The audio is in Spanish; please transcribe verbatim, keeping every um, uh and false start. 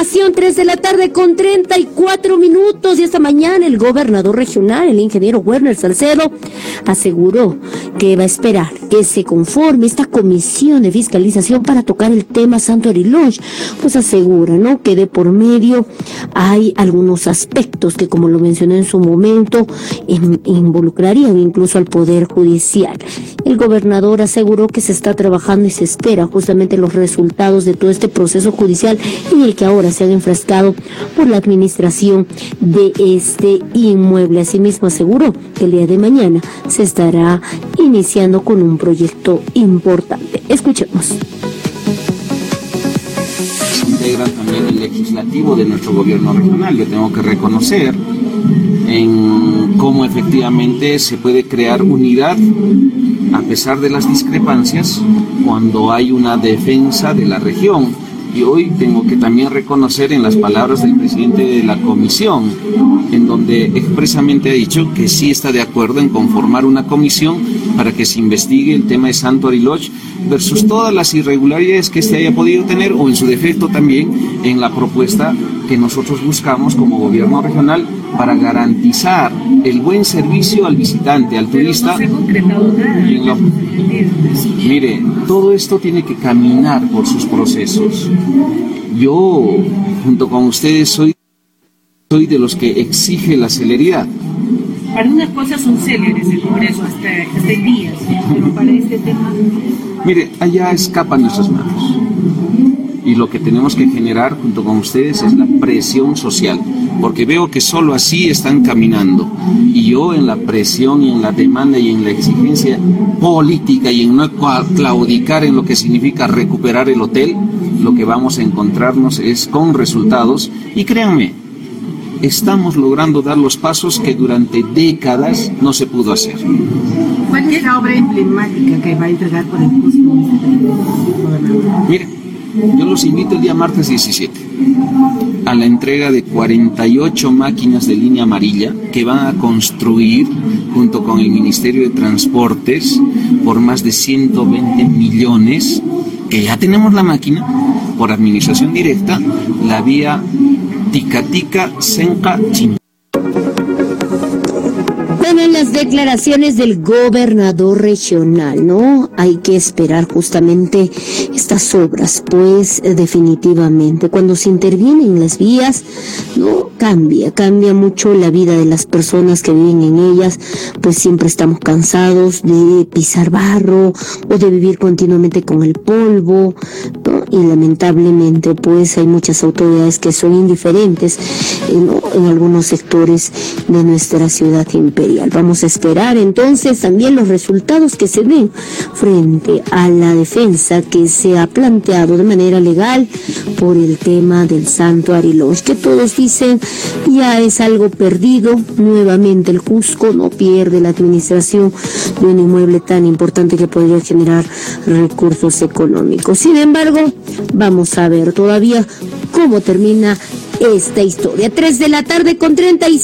información, tres de la tarde con treinta y cuatro minutos, y esta mañana el gobernador regional, el ingeniero Werner Salcedo, aseguró que va a esperar que se conforme esta comisión de fiscalización para tocar el tema Santuari Lodge. Pues asegura, ¿no?, que de por medio hay algunos aspectos que, como lo mencioné en su momento, in, involucrarían incluso al Poder Judicial. El gobernador aseguró que se está trabajando y se espera justamente los resultados de todo este proceso judicial en el que ahora se han enfrascado por la administración de este inmueble. Asimismo aseguró que el día de mañana se estará iniciando con un proyecto importante. Escuchemos. Integran también el legislativo de nuestro gobierno regional. Yo tengo que reconocer en cómo efectivamente se puede crear unidad a pesar de las discrepancias cuando hay una defensa de la región. Y hoy tengo que también reconocer en las palabras del presidente de la comisión, en donde expresamente ha dicho que sí está de acuerdo en conformar una comisión para que se investigue el tema de Santuari Lodge versus todas las irregularidades que este haya podido tener, o en su defecto también en la propuesta que nosotros buscamos como gobierno regional para garantizar el buen servicio al visitante, al turista. Y en lo, mire, todo esto tiene que caminar por sus procesos. Yo, junto con ustedes, soy, soy de los que exige la celeridad. Para unas cosas son céleres el Congreso hasta, hasta el día, pero para este tema... Mire, allá escapan nuestras manos. Y lo que tenemos que generar junto con ustedes es la presión social, porque veo que solo así están caminando. Y yo en la presión y en la demanda y en la exigencia política y en no claudicar en lo que significa recuperar el hotel, lo que vamos a encontrarnos es con resultados. Y créanme, estamos logrando dar los pasos que durante décadas no se pudo hacer. ¿Cuál es la obra emblemática que va a entregar por el curso? Mire, yo los invito el día martes diecisiete a la entrega de cuarenta y ocho máquinas de línea amarilla que van a construir junto con el Ministerio de Transportes por más de ciento veinte millones, que ya tenemos la máquina, por administración directa, la vía Tica-Tica-Senca-Chin. Bueno, en las declaraciones del gobernador regional, ¿no? Hay que esperar justamente estas obras, pues definitivamente cuando se intervienen las vías, ¿no? Cambia, cambia mucho la vida de las personas que viven en ellas, pues siempre estamos cansados de pisar barro o de vivir continuamente con el polvo, ¿no? Y lamentablemente pues hay muchas autoridades que son indiferentes, ¿no?, en algunos sectores de nuestra ciudad imperial. Vamos a esperar entonces también los resultados que se den frente a la defensa que se ha planteado de manera legal por el tema del Santuari Lodge, que todos dicen ya es algo perdido. Nuevamente el Cusco no pierde la administración de un inmueble tan importante que podría generar recursos económicos. Sin embargo, vamos a ver todavía cómo termina esta historia. Tres de la tarde con treinta y